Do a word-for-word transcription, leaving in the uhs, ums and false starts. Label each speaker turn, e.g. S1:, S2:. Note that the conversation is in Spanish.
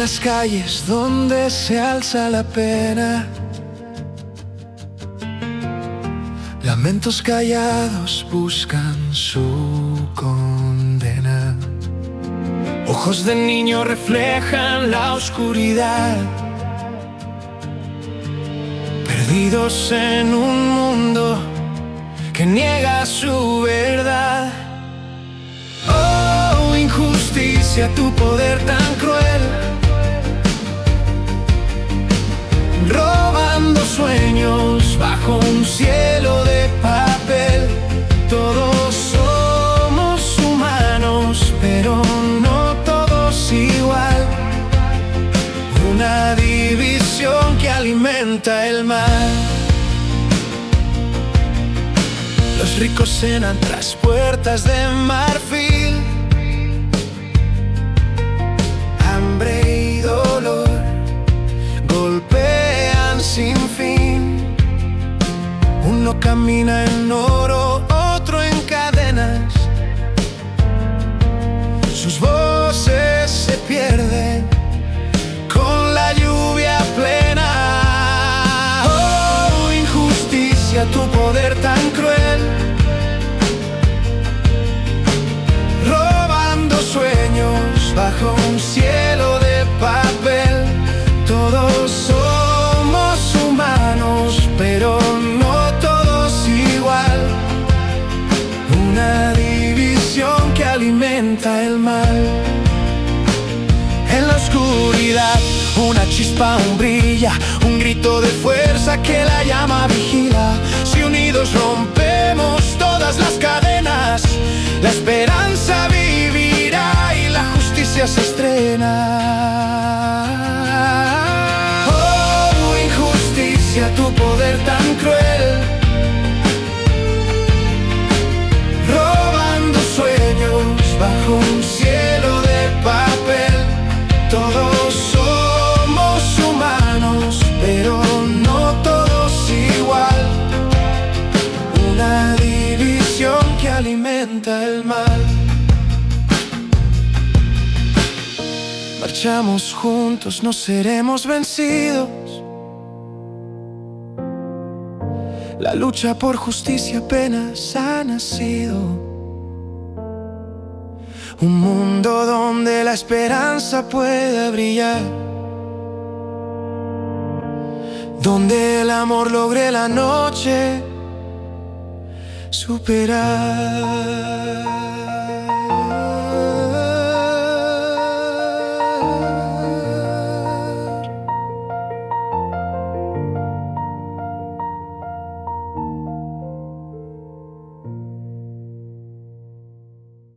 S1: las calles donde se alza la pena, lamentos callados buscan su condena. Ojos de niño reflejan la oscuridad, perdidos en un mundo que niega su verdad. Oh, injusticia, tu poder tan cruel, robando sueños bajo un cielo de papel. Todos somos humanos, pero no todos igual. Una división que alimenta el mal. Los ricos cenan tras puertas de marfil, hambre y dolor golpean sin fin. Uno camina en oro, otro en cadenas. Sus voces se pierden con la lluvia plena. Oh, injusticia, tu poder tan cruel, robando sueños bajo un cielo de papel. Todos somos humanos, pero no todos igual. Una división que alimenta el mal. En la oscuridad, una chispa aún brilla, un grito de fuerza que la llama vigila. Si unidos rompemos todas las cadenas, la esperanza vivirá y la justicia se estrena. Oh, injusticia, tu poder tan cruel, robando sueños bajo un cielo de papel. Todos somos humanos, pero no todos igual. Una división que alimenta el mal. Marchamos juntos, no seremos vencidos. La lucha por justicia apenas ha nacido. Un mundo donde la esperanza pueda brillar, donde el amor logre la noche superar.